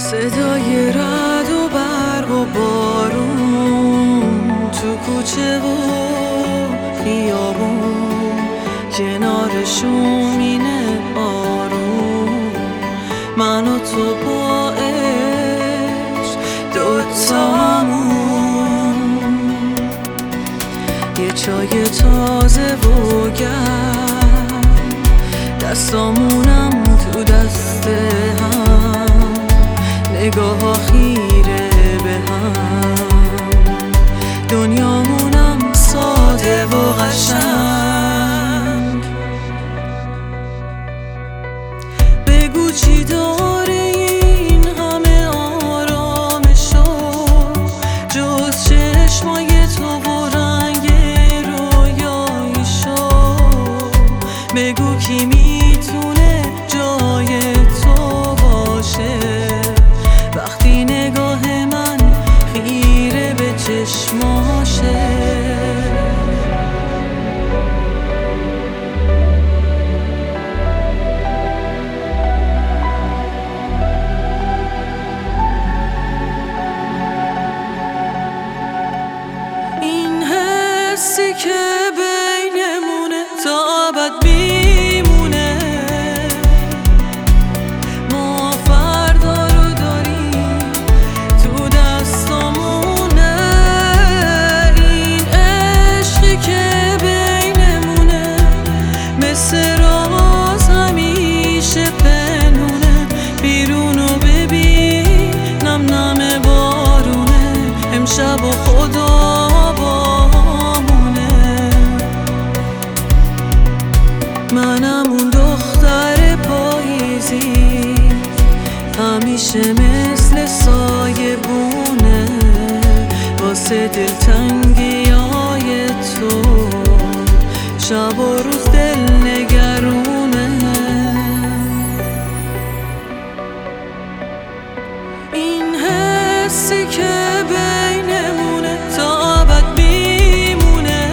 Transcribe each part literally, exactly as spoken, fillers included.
صدای رعد و برق و بارون تو کوچه و خیابون، کنار شومینه آروم، من و تو با عشق دوتامون. یه چای تازه و گرم، دستامونم تو دست هم، نگاه ها خیره به هم، دنیامونم ساده و قشنگ. بگو چی داره این همه آرامشو، جز چشمای تو و رنگ رویاییشو. بگو کی میتونه جای تو باشه، وقتی نگاه من خیره به چشماشه. این حسی که بینمونه تا ابد میمونه، ما فردا رو داریم تو دستامونه. این عشقی که بینمونه مثل راز همیشه پنهونه، بیرونو ببین نم نم بارونه، امشب و خدا منم اون دختر پاییزی، همیشه مثل سایه بونه، واسه دلتنگی های تو شب و روز دل نگرونه. این حسی که بینمونه تا ابد میمونه،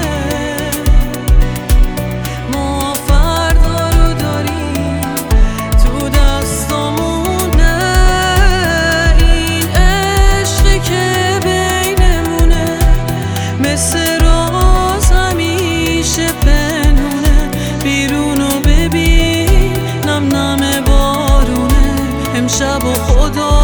مثل راز همیشه پنهونه، بیرونو ببین نم نم بارونه، امشب و خدا